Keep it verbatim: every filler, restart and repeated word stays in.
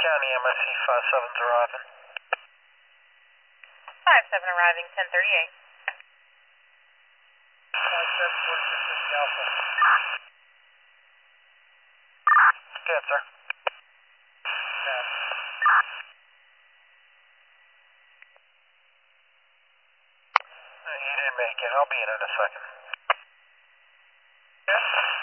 County M S C five seven's arriving. five seven arriving, ten thirty-eight. five seven, forty-six fifty Alpha. Good, sir. Yeah. You didn't make it. I'll be in in a second. Yeah.